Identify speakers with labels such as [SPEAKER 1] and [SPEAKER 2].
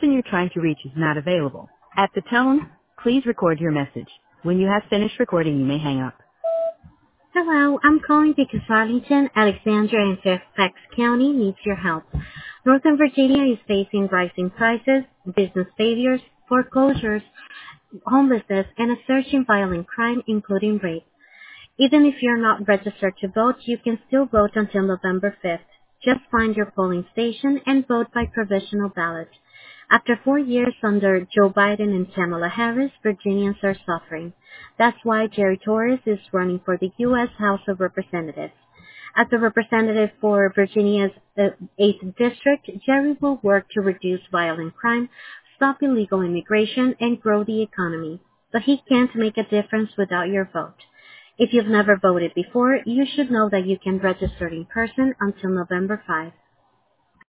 [SPEAKER 1] person you're trying to reach is not available. At the tone, please record your message. When you have finished recording, you may hang up.
[SPEAKER 2] Hello, I'm calling because Arlington, Alexandria, and Fairfax County needs your help. Northern Virginia is facing rising prices, business failures, foreclosures, homelessness, and a surge in violent crime, including rape. Even if you're not registered to vote, you can still vote until November 5th. Just find your polling station and vote by provisional ballot. After 4 years under Joe Biden and Kamala Harris, Virginians are suffering. That's why Jerry Torres is running for the U.S. House of Representatives. As a representative for Virginia's 8th District, Jerry will work to reduce violent crime, stop illegal immigration, and grow the economy. But he can't make a difference without your vote. If you've never voted before, you should know that you can register in person until November 5.